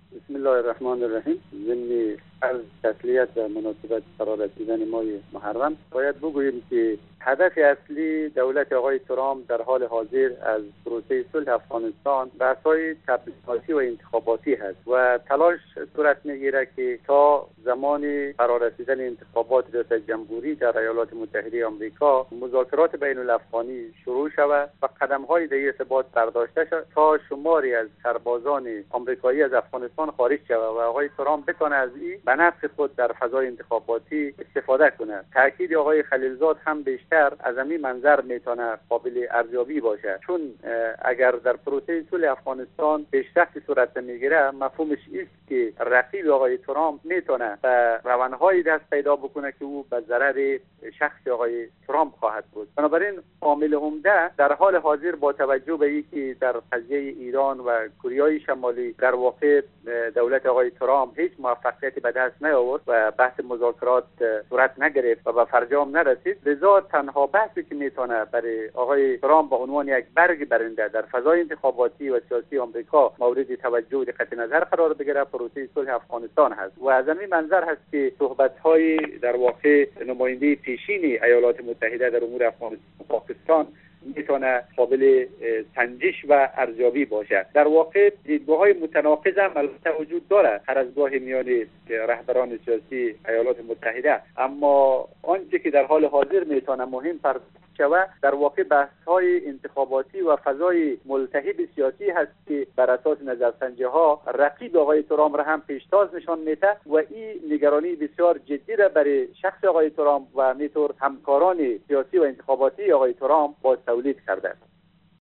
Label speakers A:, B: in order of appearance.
A: بسم الله الرحمن الرحیم. ضمن عرض تسلیت و مناسبت فرا رسیدن ماه محرم باید بگوییم که هدف اصلی دولت آقای ترامپ در حال حاضر از پروسه صلح افغانستان بحث‌های تبلیغاتی و انتخاباتی هست و تلاش صورت می‌گیرد که تا زمان فرا رسیدن انتخابات ریاست جمهوری در ایالات متحده آمریکا مذاکرات بین الافغانی شروع شود و قدم‌های در این ارتباط برداشته شود تا شماری از سربازان آمریکایی از افغانستان خارج شود و آقای ترامپ بتواند از این به نفع خود در فضای انتخاباتی استفاده کند. تاکید آقای خلیلزاد هم بیشتر از این منظر میتونه قابل ارزیابی باشه، چون اگر در پروسه صلح افغانستان پیشرفت صورت میگیره مفهومش است که رقیب آقای ترامپ میتونه به روندهایی دست پیدا بکنه که او به ضرر شخص آقای ترامپ خواهد بود. بنابراین عامل عمده در حال حاضر با توجه به اینکه در قضیه ایران و کره شمالی در واقع دولت آقای ترامپ هیچ موفقیتی به دست نیاورد و بحث مذاکرات صورت نگرفت و به فرجام نرسید، لذا تنها بحثی که میتونه برای آقای ترامپ به عنوان یک برگ برنده در فضای انتخاباتی و سیاسی آمریکا مورد توجه و دقت نظر قرار بگیره پروسه صلح افغانستان هست و از این منظر هست که صحبت‌های در واقع نماینده پیشین ایالات متحده در امور افغانستان و پاکستان میتونه قابل سنجش و ارزیابی باشه. در واقع دیدگاه‌های متناقض هم البته وجود داره هر از گاهی میان رهبران سیاسی ایالات متحده، اما آنچه که در حال حاضر میتونه مهم شود در واقع بحث‌های انتخاباتی و فضای ملتهب سیاسی هست که بر اساس نظرسنجی‌ها رقیب آقای ترامپ را هم پیشتاز نشان میده و این نگرانی بسیار جدی را برای شخص آقای ترامپ و میتور همکاران سیاسی و انتخاباتی آقای ترامپ باز تولید کرده.